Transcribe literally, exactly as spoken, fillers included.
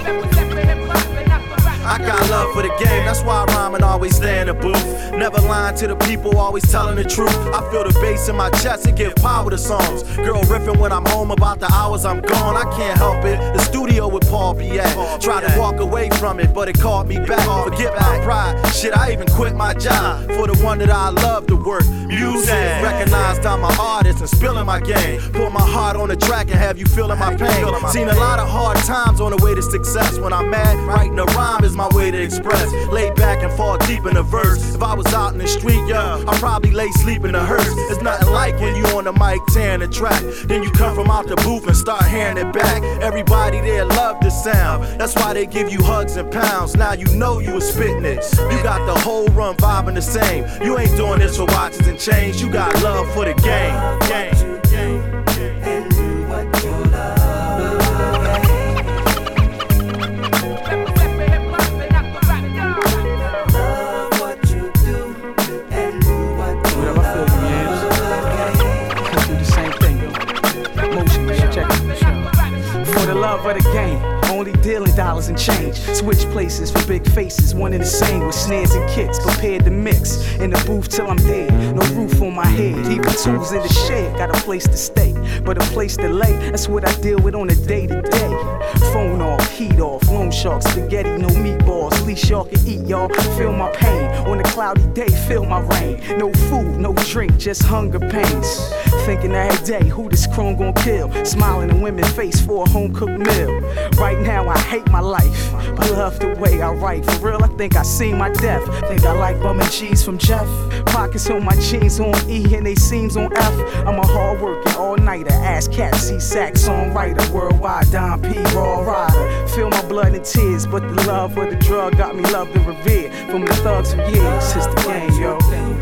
I got love for the game, that's why I rhyme and always stay in the booth. Never lying to the people, always telling the truth. I feel the bass in my chest and give power to songs. Girl riffing when I'm home about the hours I'm gone. I can't help it, the studio with Paul be at. Tried to walk away from it, but it called me back. Forget my pride, shit, I even quit my job for the one that I love to work. Music, recognized I'm an artist and spilling my game. Put my heart on the track and have you feeling my pain. Seen a lot of hard times on the way to success. When I'm mad, writing a rhyme is my way to express. Lay back and fall deep in the verse. If I was out in the street, yeah, I'd probably lay sleep in the hearse. It's nothing like when you on the mic tearing the track. Then you come from out the booth and start hearing it back. Everybody there love the sound. That's why they give you hugs and pounds. Now you know you was spitting it. You got the whole run vibing the same. You ain't doing this for watches and chains. You got love for the game. Game. And do what you love. Love what you do and do what you Whatever I feel you is. I do the same thing, yo. Motion, check it. For the love of the game. Only dealing dollars and change. Switch places for big faces, one and the same with snares and kicks. Prepared to mix in the booth till I'm dead. No roof on my head, even tools in the shed. Got a place to stay, but a place to lay. That's what I deal with on a day to day. Phone off, heat off, loan shark, spaghetti, no meatballs. Least y'all can eat, y'all. Feel my pain on a cloudy day. Feel my rain. No food, no drink, just hunger pains. Thinking every day, who this chrome gon' kill? Smiling in women's face for a home cooked meal. Right now I hate my life, but love the way I write. For real, I think I seen my death. Think I like bum and cheese from Jeff. Pockets on my jeans on E and they seams on F. I'm a hard working all-nighter, ass cat, C-sack songwriter, worldwide Don P, raw rider. Feel my blood and tears, but the love of the drug got me loved and revered from the thugs for years. It's the game, yo.